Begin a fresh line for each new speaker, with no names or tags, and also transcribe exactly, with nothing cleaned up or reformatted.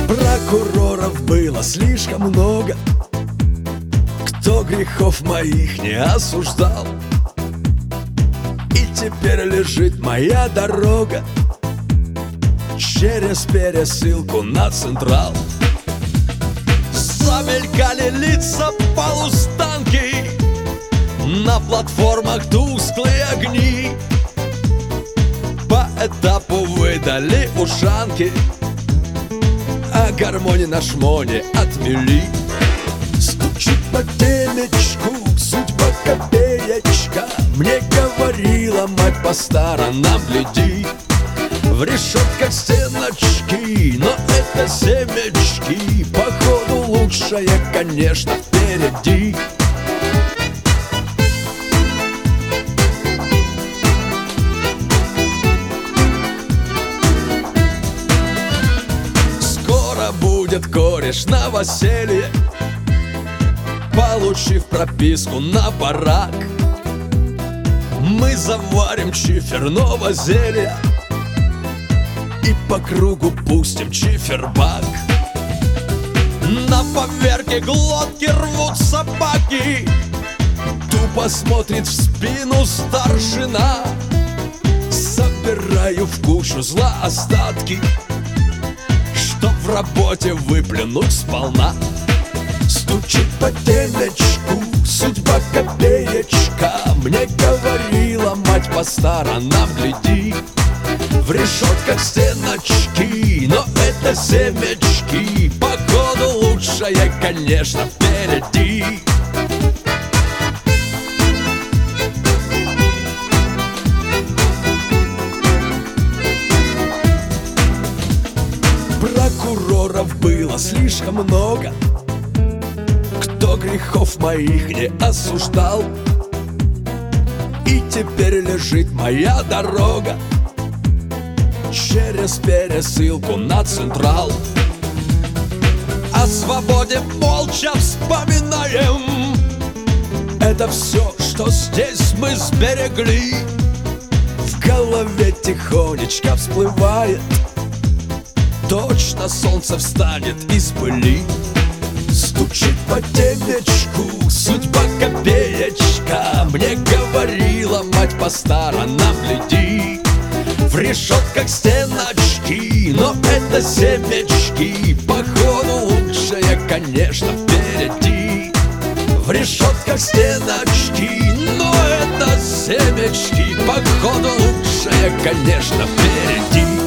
Прокуроров было слишком много, кто грехов моих не осуждал. И теперь лежит моя дорога через пересылку на Централ. Замелькали лица полустанки, на платформах тусклые огни. По этапу выдали ушанки, а гармони на шмоне отмели. Стучит по темечку судьба копеечка, мне говорила мать по сторонам гляди. В решетках стеночки, но это семечки, походу лучшее, конечно, впереди. Скоро будет кореш новоселье, получив прописку на барак. Мы заварим чиферного зелья и по кругу пустим чифербак. На поверке глотки рвут собаки, тупо смотрит в спину старшина. Собираю в кучу зла остатки, чтоб в работе выплюнуть сполна. Стучит по темечку судьба копеечка, мне говорила мать по сторонам гляди. В решетках стеночки, но это семечки, походу лучшее, конечно, впереди. Прокуроров было слишком много, кто грехов моих не осуждал. И теперь лежит моя дорога через пересылку на Централ. О свободе молча вспоминаем, это все, что здесь мы сберегли. В голове тихонечко всплывает, точно солнце встанет из пыли. Стучит по темечку судьба копеечка, мне говорила мать по сторонам гляди. В решетках стеночки, но это семечки, походу лучшее, конечно, впереди. В решетках стеночки, но это семечки, походу лучшее, конечно, впереди.